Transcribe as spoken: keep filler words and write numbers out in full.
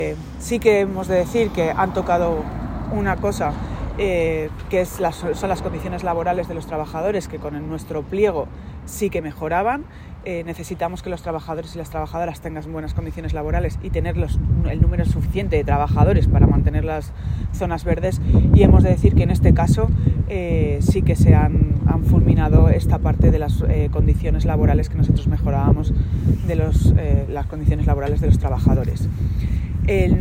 Sí que hemos de decir que han tocado una cosa eh, que es las, son las condiciones laborales de los trabajadores, que con el, nuestro pliego sí que mejoraban. Eh, necesitamos que los trabajadores y las trabajadoras tengan buenas condiciones laborales y tener los, el número suficiente de trabajadores para mantener las zonas verdes, y hemos de decir que en este caso eh, sí que se han, han fulminado esta parte de las eh, condiciones laborales que nosotros mejorábamos, de los, eh, las condiciones laborales de los trabajadores. El